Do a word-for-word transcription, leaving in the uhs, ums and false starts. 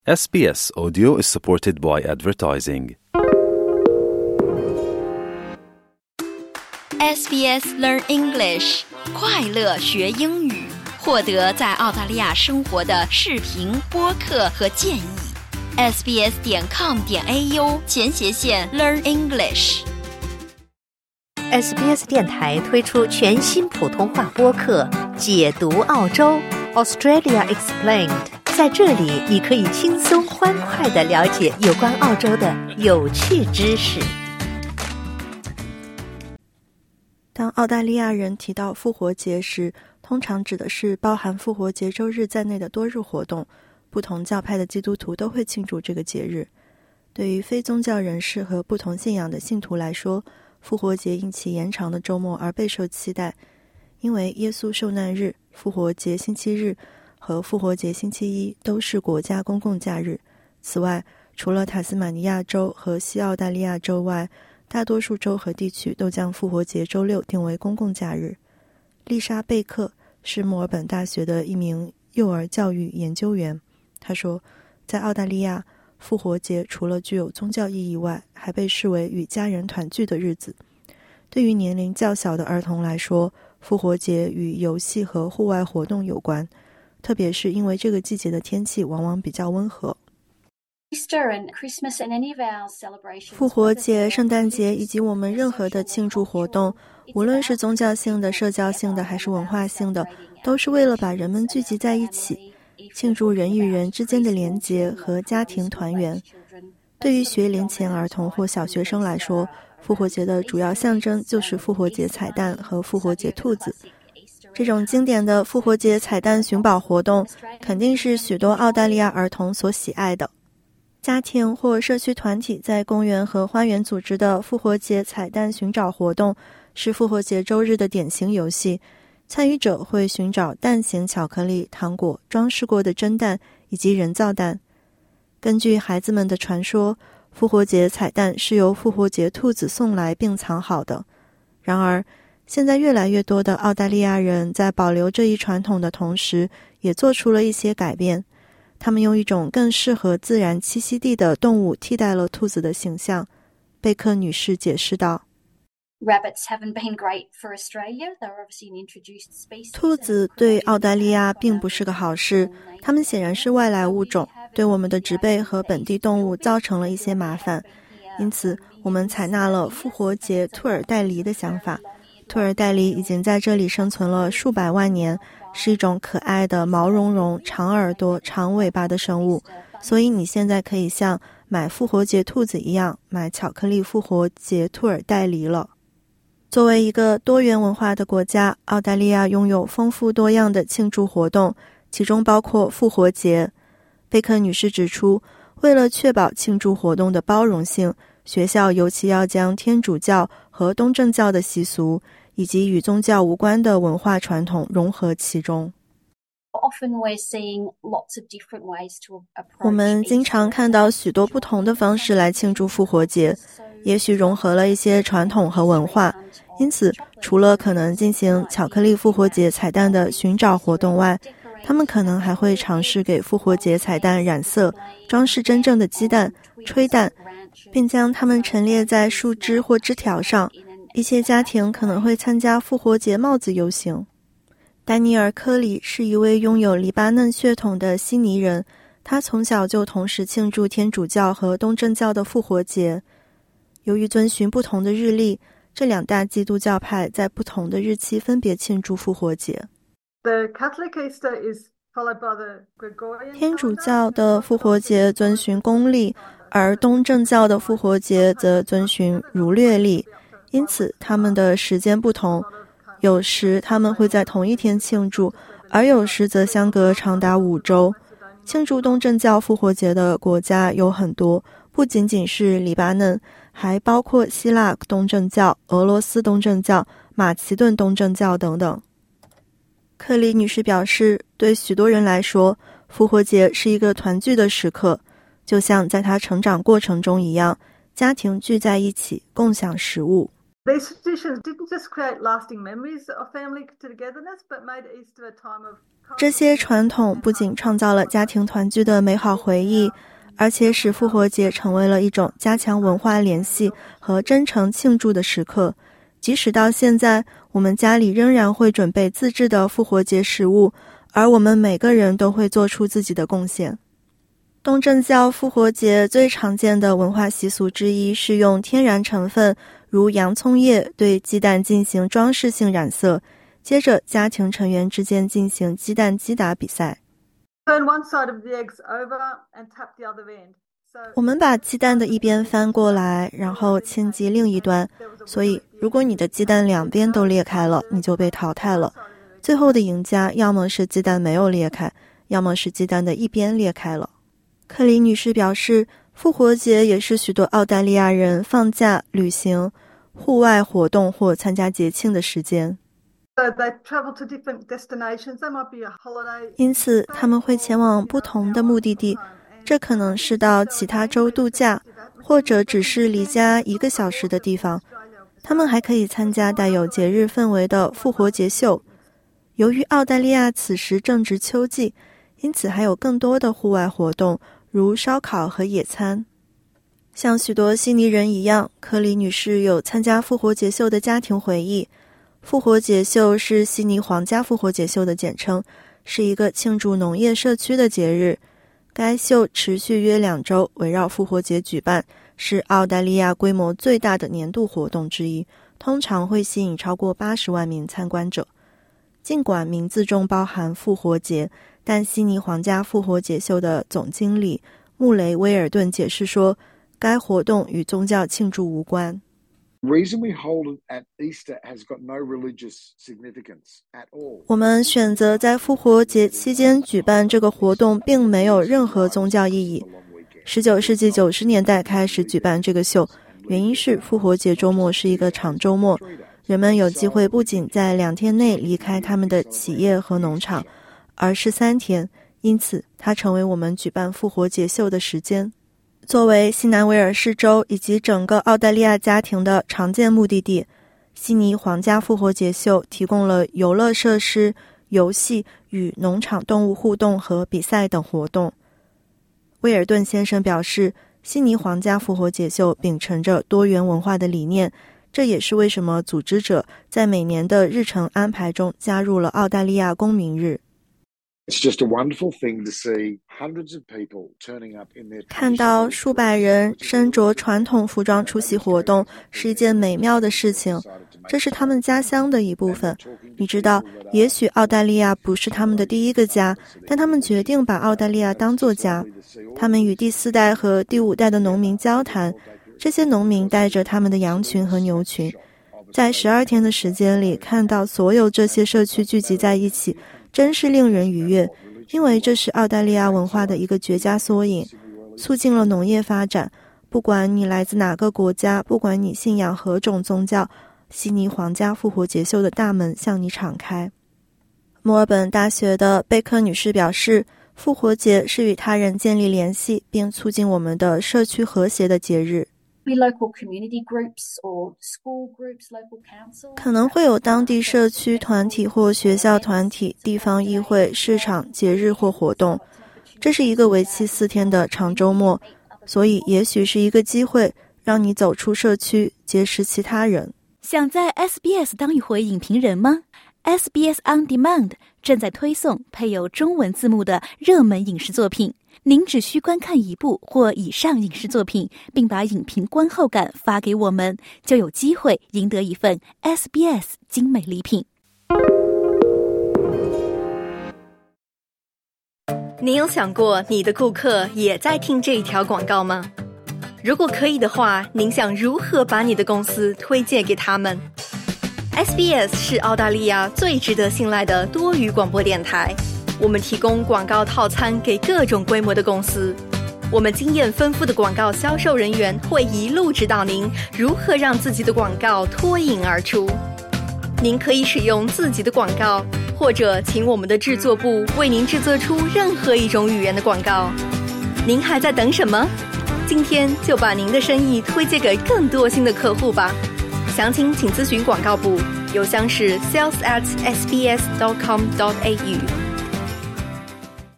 S B S Audio is supported by advertising. S B S Learn English 快乐学英语，获得在澳大利亚生活的视频、播客和建议。S B S 点 com 点 A U 前斜线 Learn English。S B S 电台推出全新普通话播客《解读澳洲 Australia Explained》，在这里你可以轻松欢快地了解有关澳洲的有趣知识。 当澳大利亚人提到复活节时，通常指的是包含复活节周日在内的多日活动，不同教派的基督徒都会庆祝这个节日。对于非宗教人士和不同信仰的信徒来说，复活节因其延长的周末而备受期待，因为耶稣受难日、复活节星期日和复活节星期一都是国家公共假日。此外，除了塔斯马尼亚州和西澳大利亚州外，大多数州和地区都将复活节周六定为公共假日。丽莎·贝克是墨尔本大学的一名幼儿教育研究员，她说，在澳大利亚，复活节除了具有宗教意义外，还被视为与家人团聚的日子。对于年龄较小的儿童来说，复活节与游戏和户外活动有关，特别是因为这个季节的天气往往比较温和。复活节、圣诞节以及我们任何的庆祝活动，无论是宗教性的、社交性的还是文化性的，都是为了把人们聚集在一起，庆祝人与人之间的连结和家庭团圆。对于学龄前儿童或小学生来说，复活节的主要象征就是复活节彩蛋和复活节兔子。这种经典的复活节彩蛋寻宝活动肯定是许多澳大利亚儿童所喜爱的。家庭或社区团体在公园和花园组织的复活节彩蛋寻找活动是复活节周日的典型游戏，参与者会寻找蛋形巧克力、糖果、装饰过的真蛋以及人造蛋。根据孩子们的传说，复活节彩蛋是由复活节兔子送来并藏好的。然而，现在越来越多的澳大利亚人在保留这一传统的同时，也做出了一些改变。他们用一种更适合自然栖息地的动物替代了兔子的形象。贝克女士解释道，兔子对澳大利亚并不是个好事，它们显然是外来物种，对我们的植被和本地动物造成了一些麻烦，因此我们采纳了复活节兔耳带狸的想法。兔耳带狸已经在这里生存了数百万年，是一种可爱的毛茸茸、长耳朵、长尾巴的生物，所以你现在可以像买复活节兔子一样买巧克力复活节兔耳带狸了。作为一个多元文化的国家，澳大利亚拥有丰富多样的庆祝活动，其中包括复活节。贝克女士指出，为了确保庆祝活动的包容性，学校尤其要将天主教和东正教的习俗以及与宗教无关的文化传统融合其中。我们经常看到许多不同的方式来庆祝复活节，也许融合了一些传统和文化，因此除了可能进行巧克力复活节彩蛋的寻找活动外，他们可能还会尝试给复活节彩蛋染色，装饰真正的鸡蛋、吹蛋，并将它们陈列在树枝或枝条上。一些家庭可能会参加复活节帽子游行。丹尼尔·科里是一位拥有黎巴嫩血统的悉尼人，他从小就同时庆祝天主教和东正教的复活节。由于遵循不同的日历，这两大基督教派在不同的日期分别庆祝复活节。天主教的复活节遵循公历，而东正教的复活节则遵循儒略历，因此他们的时间不同，有时他们会在同一天庆祝，而有时则相隔长达五周。庆祝东正教复活节的国家有很多，不仅仅是黎巴嫩，还包括希腊东正教、俄罗斯东正教、马其顿东正教等等。克里女士表示，对许多人来说，复活节是一个团聚的时刻，就像在她成长过程中一样，家庭聚在一起共享食物。 这些传统不仅创造了家庭团聚的美好回忆，而且使复活节成为了一种加强文化联系和真诚庆祝的时刻。即使到现在，我们家里仍然会准备自制的复活节食物，而我们每个人都会做出自己的贡献。东正教复活节最常见的文化习俗之一是用天然成分如洋葱叶对鸡蛋进行装饰性染色，接着家庭成员之间进行鸡蛋击打比赛。我们把鸡蛋的一边翻过来，然后牵击另一端，所以如果你的鸡蛋两边都裂开了，你就被淘汰了。最后的赢家要么是鸡蛋没有裂开，要么是鸡蛋的一边裂开了。克里女士表示，复活节也是许多澳大利亚人放假、旅行、户外活动或参加节庆的时间。因此他们会前往不同的目的地，这可能是到其他州度假，或者只是离家一个小时的地方。他们还可以参加带有节日氛围的复活节秀。由于澳大利亚此时正值秋季，因此还有更多的户外活动，如烧烤和野餐。像许多悉尼人一样，科里女士有参加复活节秀的家庭回忆。复活节秀是悉尼皇家复活节秀的简称，是一个庆祝农业社区的节日。该秀持续约两周，围绕复活节举办，是澳大利亚规模最大的年度活动之一，通常会吸引超过八十万名参观者。尽管名字中包含复活节，但悉尼皇家复活节秀的总经理穆雷威尔顿解释说，该活动与宗教庆祝无关。我们选择在复活节期间举办这个活动，并没有任何宗教意义。十九世纪九十年代开始举办这个秀，原因是复活节周末是一个长周末，人们有机会不仅在两天内离开他们的企业和农场，而是三天，因此它成为我们举办复活节秀的时间。作为西南威尔士州以及整个澳大利亚家庭的常见目的地，悉尼皇家复活节秀提供了游乐设施、游戏与农场动物互动和比赛等活动。威尔顿先生表示，悉尼皇家复活节秀秉承着多元文化的理念，这也是为什么组织者在每年的日程安排中加入了澳大利亚公民日。看到数百人身着传统服装出席活动是一件美妙的事情，这是他们家乡的一部分。你知道，也许澳大利亚不是他们的第一个家，但他们决定把澳大利亚当作家。他们与第四代和第五代的农民交谈，这些农民带着他们的羊群和牛群，在十二天的时间里看到所有这些社区聚集在一起，真是令人愉悦，因为这是澳大利亚文化的一个绝佳缩影，促进了农业发展。不管你来自哪个国家，不管你信仰何种宗教，悉尼皇家复活节秀的大门向你敞开。墨尔本大学的贝克女士表示，复活节是与他人建立联系并促进我们的社区和谐的节日。可能会有当地社区团体或学校团体、地方议会、市场、节日或活动。这是一个为期四天的长周末，所以也许是一个机会让你走出社区，结识其他人。 想在 S B S 当一回影评人吗？ S B S On Demand 正在推送配有中文字幕的热门影视作品。您只需观看一部或以上影视作品，并把影评观后感发给我们，就有机会赢得一份 S B S 精美礼品。 你有想过你的顾客也在听这一条广告吗？如果可以的话，您想如何把你的公司推荐给他们？ S B S 是澳大利亚最值得信赖的多语广播电台，我们提供广告套餐给各种规模的公司，我们经验丰富的广告销售人员会一路指导您如何让自己的广告脱颖而出。您可以使用自己的广告，或者请我们的制作部为您制作出任何一种语言的广告。您还在等什么？今天就把您的生意推荐给更多新的客户吧。详情请咨询广告部，邮箱是 sales at s b s dot com dot a u。